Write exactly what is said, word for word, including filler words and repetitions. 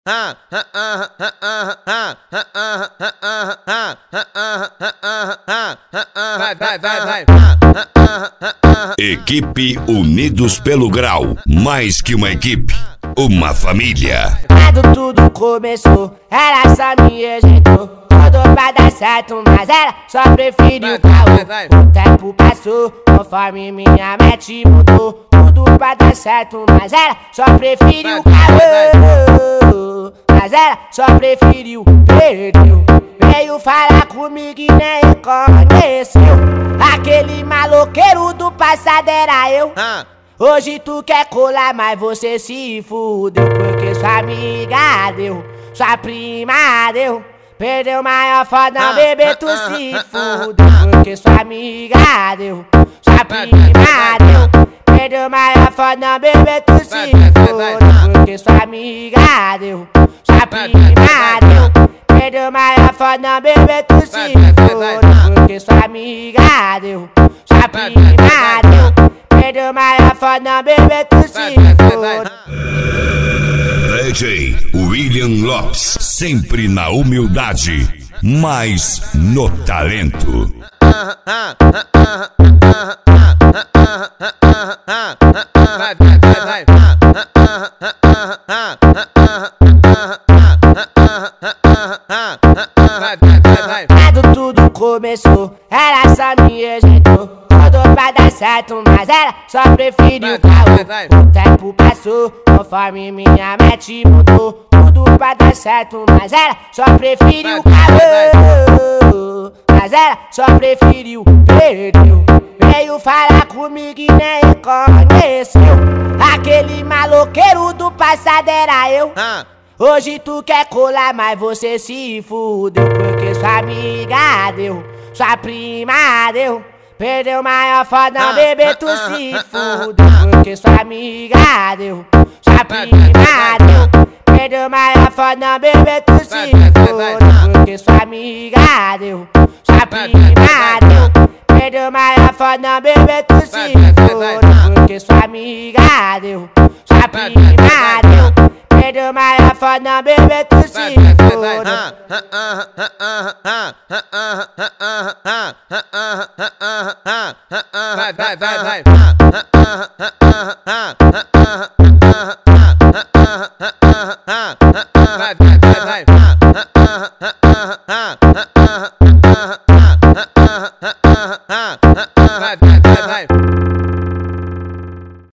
Vai, vai, vai, vai. Equipe Unidos pelo Grau. Mais que uma equipe, uma família. Quando tudo começou, ela só me rejeitou. Tudo pra dar certo, mas ela só preferiu o caô. O tempo passou, conforme minha mente mudou. Tudo pra dar certo, mas ela só preferiu o caô. Mas ela só preferiu, perdeu. Veio falar comigo e nem reconheceu. Aquele maloqueiro do passado era eu. Hoje tu quer colar, mas você se fudeu. Porque sua amiga deu, sua prima deu. Perdeu maior foda, bebê, tu se fudeu. Porque sua amiga deu, sua prima deu. Perdeu maior foda, bebê, tu se fudeu. Porque sua amiga deu, sua prima deu. Perdeu maior foda, bebê, tu se fudeu. Porque sua amiga deu, sua prima deu. Perdeu maior foda, bebê, tu se fudeu. D J William Lopes, sempre na humildade, mas no talento. Vai, vai, vai, vai. Vai, vai, vai, vai. Quando tudo começou, ela só me rejeitou. Tudo pra dar certo, mas ela só preferiu o caô. O tempo passou, conforme minha mente mudou. Tudo pra dar certo, mas ela só preferiu o caô. Mas ela só preferiu, perdeu. Veio falar comigo e nem reconheceu. Aquele maloqueiro do passado era eu. Hoje tu quer colar, mas você se fudeu. Porque sua amiga deu, sua prima deu. Perdeu maior foda, bebê, tu se fudeu. Porque sua amiga deu, sua prima deu. Perdeu maior foda, bebê, tu se fudeu. Porque sua amiga deu, sua prima deu. Perdeu maior foda, bebê, tu se fudeu. Porque sua amiga deu, sua prima deu. Perdeu maior foda, bebê, tu se fudeu. Vai, vai, vai, vai.